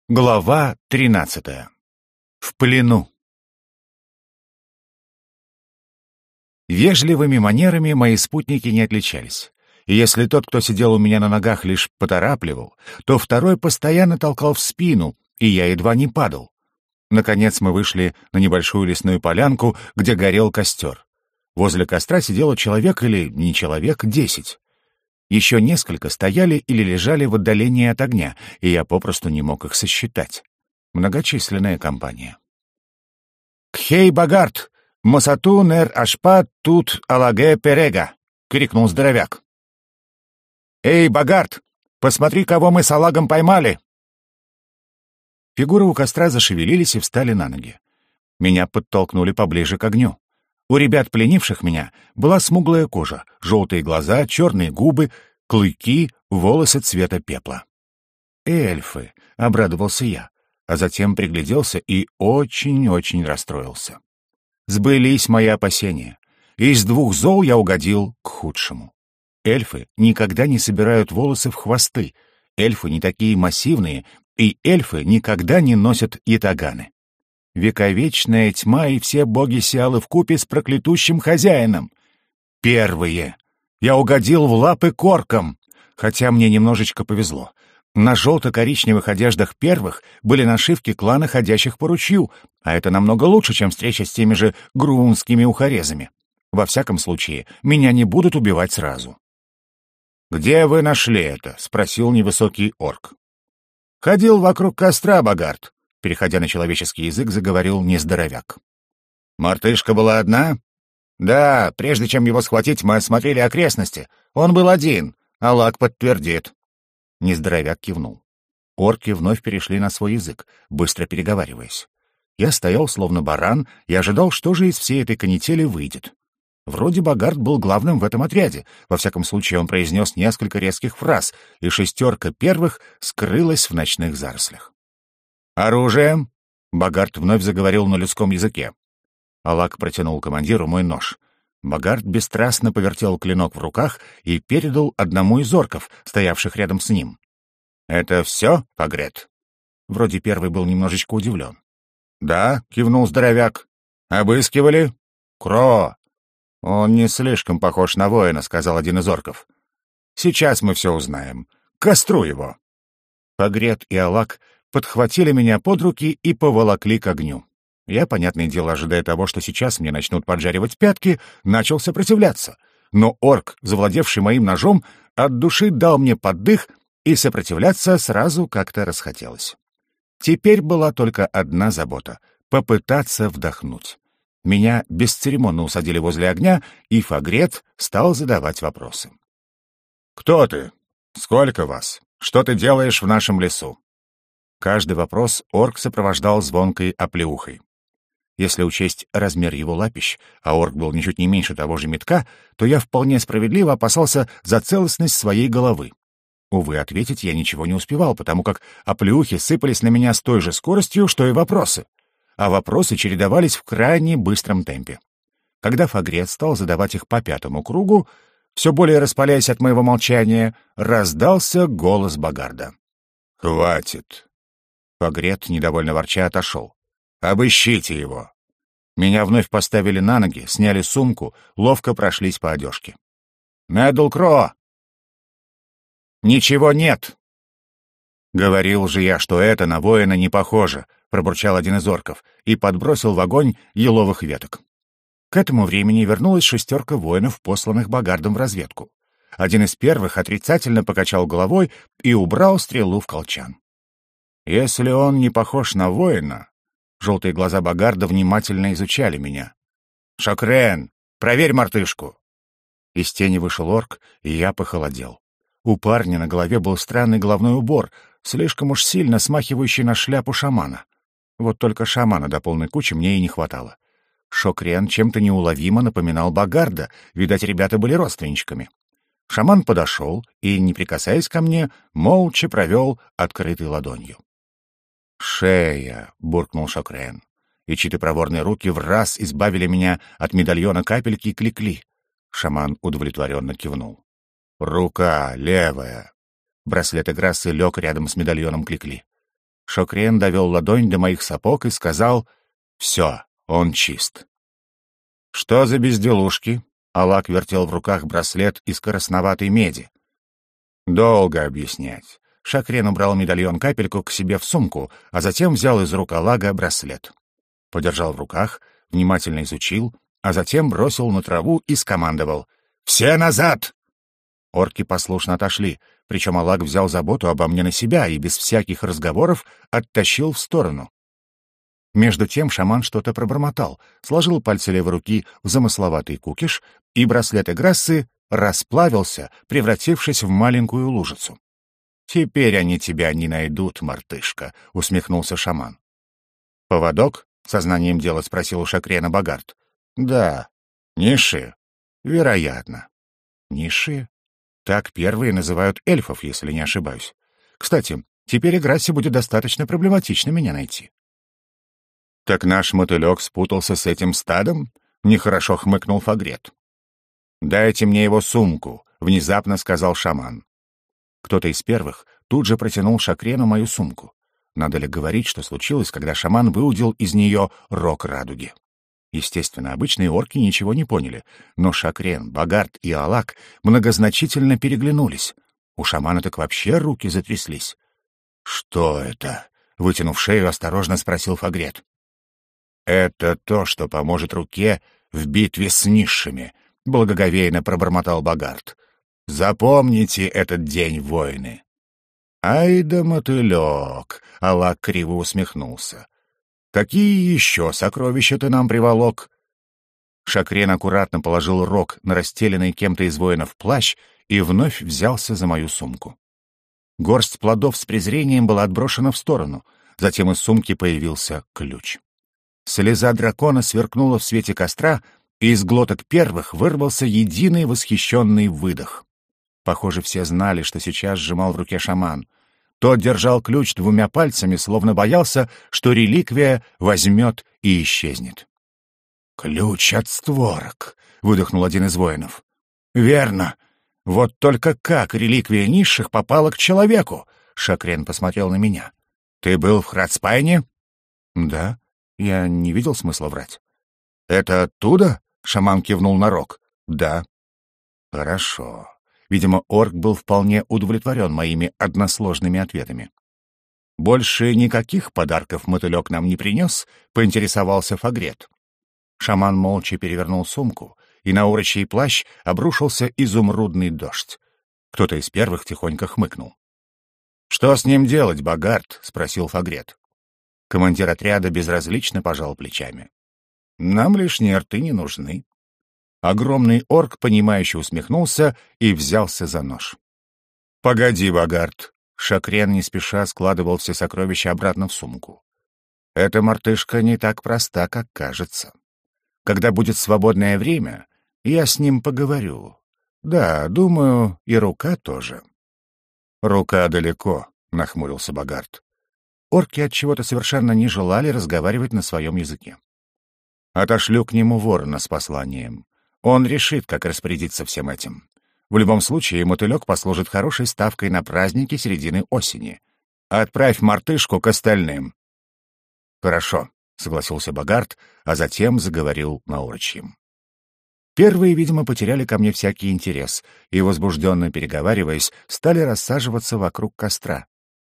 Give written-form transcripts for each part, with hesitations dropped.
Глава 13. В плену. Вежливыми манерами мои спутники не отличались. И если тот, кто сидел у меня на ногах, лишь поторапливал, то второй постоянно толкал в спину, и я едва не падал. Наконец мы вышли на небольшую лесную полянку, где горел костер. Возле костра сидело человек или не человек 10. Еще несколько стояли или лежали в отдалении от огня, и я попросту не мог их сосчитать. Многочисленная компания. «Кхей Багард! Мосату нер ашпа тут алаге перега!» — крикнул здоровяк. «Эй, Багард! Посмотри, кого мы с Алагом поймали!» Фигуры у костра зашевелились и встали на ноги. Меня подтолкнули поближе к огню. У ребят, пленивших меня, была смуглая кожа, желтые глаза, черные губы, клыки, волосы цвета пепла. «Эльфы!» — обрадовался я, а затем пригляделся и очень-очень расстроился. Сбылись мои опасения. Из двух зол я угодил к худшему. Эльфы никогда не собирают волосы в хвосты, эльфы не такие массивные, и эльфы никогда не носят ятаганы. Вековечная тьма и все боги Сиалы вкупе с проклятущим хозяином. Первые. Я угодил в лапы к оркам, хотя мне немножечко повезло. На желто-коричневых одеждах первых были нашивки клана ходящих по ручью, а это намного лучше, чем встреча с теми же грунскими ухарезами. Во всяком случае, меня не будут убивать сразу. «Где вы нашли это?» — спросил невысокий орк. «Ходил вокруг костра, Багард», — переходя на человеческий язык, заговорил нездоровяк. «Мартышка была одна?» «Да, прежде чем его схватить, мы осмотрели окрестности. Он был один, Алак подтвердит». Нездоровяк кивнул. Орки вновь перешли на свой язык, быстро переговариваясь. Я стоял словно баран и ожидал, что же из всей этой канители выйдет. Вроде Багард был главным в этом отряде. Во всяком случае, он произнес несколько резких фраз, и шестерка первых скрылась в ночных зарослях. «Оружие!» — Багард вновь заговорил на людском языке. Алак протянул командиру мой нож. Багард бесстрастно повертел клинок в руках и передал одному из орков, стоявших рядом с ним. «Это все, Пагрет?» Вроде первый был немножечко удивлен. «Да», — кивнул здоровяк. «Обыскивали?» «Кро!» «Он не слишком похож на воина», — сказал один из орков. «Сейчас мы все узнаем. К костру его!» Пагрет и Алак подхватили меня под руки и поволокли к огню. Я, понятное дело, ожидая того, что сейчас мне начнут поджаривать пятки, начал сопротивляться. Но орк, завладевший моим ножом, от души дал мне поддых, и сопротивляться сразу как-то расхотелось. Теперь была только одна забота — попытаться вдохнуть. Меня бесцеремонно усадили возле огня, и Фагрет стал задавать вопросы. «Кто ты? Сколько вас? Что ты делаешь в нашем лесу?» Каждый вопрос орк сопровождал звонкой оплеухой. Если учесть размер его лапищ, а орк был ничуть не меньше того же метка, то я вполне справедливо опасался за целостность своей головы. Увы, ответить я ничего не успевал, потому как оплеухи сыпались на меня с той же скоростью, что и вопросы. А вопросы чередовались в крайне быстром темпе. Когда Фагрет стал задавать их по пятому кругу, все более распаляясь от моего молчания, раздался голос Багарда. «Хватит!» Фагрет, недовольно ворча, отошел. «Обыщите его!» Меня вновь поставили на ноги, сняли сумку, ловко прошлись по одежке. «Мэдл Кро!» «Ничего нет!» «Говорил же я, что это на воина не похоже», — пробурчал один из орков и подбросил в огонь еловых веток. К этому времени вернулась шестерка воинов, посланных Багардом в разведку. Один из первых отрицательно покачал головой и убрал стрелу в колчан. «Если он не похож на воина...» Желтые глаза Багарда внимательно изучали меня. «Шокрен, проверь мартышку!» Из тени вышел орк, и я похолодел. У парня на голове был странный головной убор, слишком уж сильно смахивающий на шляпу шамана. Вот только шамана до полной кучи мне и не хватало. Шокрен чем-то неуловимо напоминал Багарда, видать, ребята были родственничками. Шаман подошел и, не прикасаясь ко мне, молча провел открытой ладонью. «Шея!» — буркнул Шокрен, и чьи-то проворные руки враз избавили меня от медальона капельки и кликли. Шаман удовлетворенно кивнул. «Рука левая!» Браслет Играссы лег рядом с медальоном кликли. Шокрен довел ладонь до моих сапог и сказал: «Все, он чист». «Что за безделушки?» Алак вертел в руках браслет из красноватой меди. «Долго объяснять». Шокрен убрал медальон-капельку к себе в сумку, а затем взял из рук Алага браслет. Подержал в руках, внимательно изучил, а затем бросил на траву и скомандовал: «Все назад!» Орки послушно отошли, причем Алак взял заботу обо мне на себя и без всяких разговоров оттащил в сторону. Между тем шаман что-то пробормотал, сложил пальцы левой руки в замысловатый кукиш, и браслет Играссы расплавился, превратившись в маленькую лужицу. «Теперь они тебя не найдут, мартышка», — усмехнулся шаман. «Поводок?» — сознанием дела спросил у Шокрена Богарт. «Да. Ниши?» «Вероятно». «Ниши?» Так первые называют эльфов, если не ошибаюсь. Кстати, теперь Играссе будет достаточно проблематично меня найти. «Так наш мотылек спутался с этим стадом?» — нехорошо хмыкнул Фагрет. «Дайте мне его сумку», — внезапно сказал шаман. Кто-то из первых тут же протянул Шокрену мою сумку. Надо ли говорить, что случилось, когда шаман выудил из нее рог радуги? Естественно, обычные орки ничего не поняли, но Шокрен, Богарт и Алак многозначительно переглянулись. У шамана так вообще руки затряслись. «Что это?» — вытянув шею, осторожно спросил Фагрет. «Это то, что поможет руке в битве с низшими», — благоговейно пробормотал Богарт. «Запомните этот день, воины». «Ай да мотылек!» — Алак криво усмехнулся. «Какие еще сокровища ты нам приволок?» Шокрен аккуратно положил рог на расстеленный кем-то из воинов плащ и вновь взялся за мою сумку. Горсть плодов с презрением была отброшена в сторону, затем из сумки появился ключ. Слеза дракона сверкнула в свете костра, и из глоток первых вырвался единый восхищенный выдох. Похоже, все знали, что сейчас сжимал в руке шаман. Тот держал ключ двумя пальцами, словно боялся, что реликвия возьмет и исчезнет. «Ключ от створок», — выдохнул один из воинов. «Верно. Вот только как реликвия низших попала к человеку?» Шокрен посмотрел на меня. «Ты был в Храдспайне?» «Да. Я не видел смысла врать». «Это оттуда?» — шаман кивнул на рог. «Да». «Хорошо». Видимо, орк был вполне удовлетворен моими односложными ответами. «Больше никаких подарков мотылек нам не принес?» — поинтересовался Фагрет. Шаман молча перевернул сумку, и на урочий плащ обрушился изумрудный дождь. Кто-то из первых тихонько хмыкнул. «Что с ним делать, Богарт?» — спросил Фагрет. Командир отряда безразлично пожал плечами. «Нам лишние рты не нужны». Огромный орк, понимающе усмехнулся и взялся за нож. «Погоди, Богарт!» Шокрен не спеша складывал все сокровища обратно в сумку. «Эта мартышка не так проста, как кажется. Когда будет свободное время, я с ним поговорю. Да, думаю, и рука тоже». «Рука далеко», — нахмурился Богарт. Орки отчего-то совершенно не желали разговаривать на своем языке. «Отошлю к нему ворона с посланием. Он решит, как распорядиться всем этим. В любом случае, мотылек послужит хорошей ставкой на праздники середины осени. Отправь мартышку к остальным». «Хорошо», — согласился Богарт, а затем заговорил на орочьем. Первые, видимо, потеряли ко мне всякий интерес и, возбужденно переговариваясь, стали рассаживаться вокруг костра.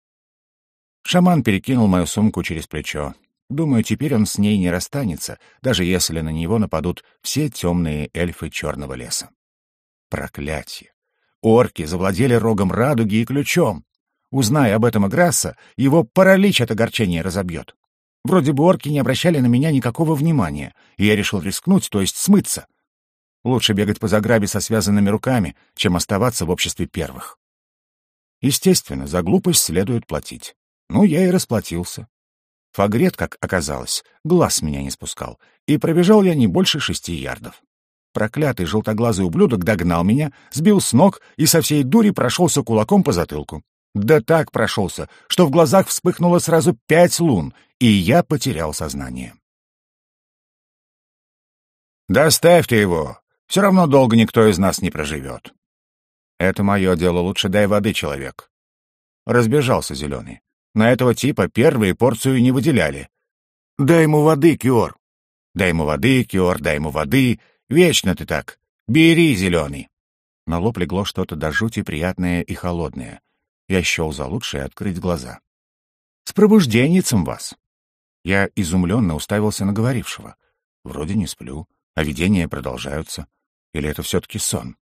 Шаман перекинул мою сумку через плечо. Думаю, теперь он с ней не расстанется, даже если на него нападут все темные эльфы Черного леса. Проклятье! Орки завладели рогом радуги и ключом. Узная об этом Играсса, его паралич от огорчения разобьет. Вроде бы орки не обращали на меня никакого внимания, и я решил рискнуть, то есть смыться. Лучше бегать по заграбе со связанными руками, чем оставаться в обществе первых. Естественно, за глупость следует платить. Ну, я и расплатился. Фагрет, как оказалось, глаз с меня не спускал, и пробежал я не больше 6 ярдов. Проклятый желтоглазый ублюдок догнал меня, сбил с ног и со всей дури прошелся кулаком по затылку. Да так прошелся, что в глазах вспыхнуло сразу 5 лун, и я потерял сознание. «Доставь ты его! Все равно долго никто из нас не проживет». «Это мое дело, лучше дай воды, человек». Разбежался Зеленый. На этого типа первые порцию не выделяли. Дай ему воды, Киор. Дай ему воды, Киор, дай ему воды. Вечно ты так. Бери, зеленый. На лоб легло что-то до жути приятное и холодное. Я счел за лучшее открыть глаза. «С пробужденницем вас!» Я изумленно уставился на говорившего. Вроде не сплю, а видения продолжаются. Или это все-таки сон?